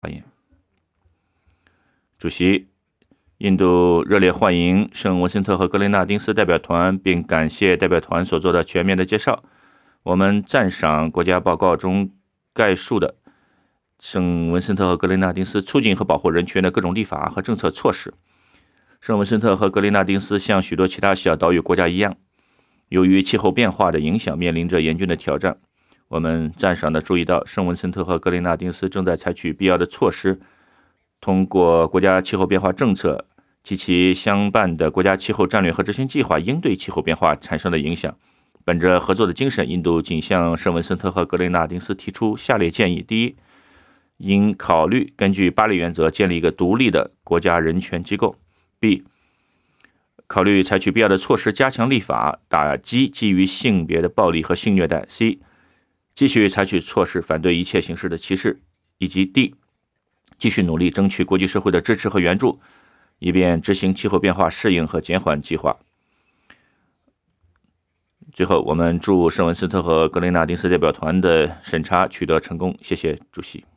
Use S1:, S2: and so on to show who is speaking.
S1: 发言。主席，印度热烈欢迎圣文森特和格雷纳丁斯代表团，并感谢代表团所做的全面的介绍。我们赞赏国家报告中概述的圣文森特和格雷纳丁斯促进和保护人权的各种立法和政策措施。圣文森特和格雷纳丁斯像许多其他小岛屿国家一样，由于气候变化的影响，面临着严峻的挑战。我们赞赏地注意到，圣文森特和格雷纳丁斯正在采取必要的措施，通过国家气候变化政策及其相伴的国家气候战略和执行计划，应对气候变化产生的影响。本着合作的精神，印度仅向圣文森特和格雷纳丁斯提出下列建议：第一，应考虑根据巴黎原则建立一个独立的国家人权机构；B，考虑采取必要的措施，加强立法，打击基于性别的暴力和性虐待；C，继续采取措施反对一切形式的歧视；以及 D，继续努力争取国际社会的支持和援助，以便执行气候变化适应和减缓计划。最后，我们祝圣文森特和格雷纳丁斯代表团的审查取得成功。谢谢主席。